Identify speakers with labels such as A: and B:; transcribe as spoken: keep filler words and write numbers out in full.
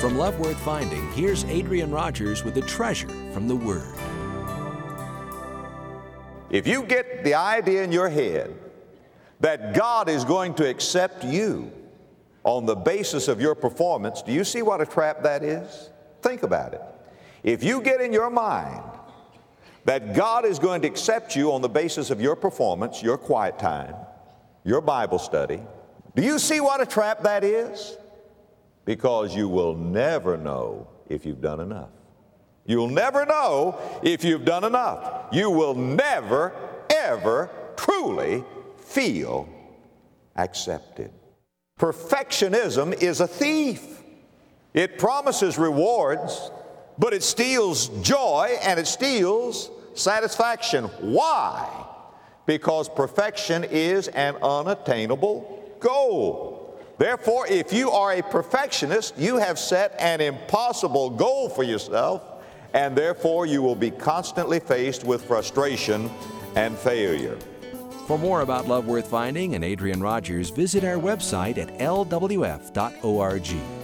A: From Love Worth Finding, here's Adrian Rogers with a treasure from the Word.
B: If you get the idea in your head that God is going to accept you on the basis of your performance, do you see what a trap that is? Think about it. If you get in your mind that God is going to accept you on the basis of your performance, your quiet time, your Bible study, do you see what a trap that is? Because you will never know if you've done enough. You'll never know if you've done enough. You will never, ever truly feel accepted. Perfectionism is a thief. It promises rewards, but it steals joy and it steals satisfaction. Why? Because perfection is an unattainable goal. Therefore, if you are a perfectionist, you have set an impossible goal for yourself, and therefore you will be constantly faced with frustration and failure.
A: For more about Love Worth Finding and Adrian Rogers, visit our website at L W F dot org.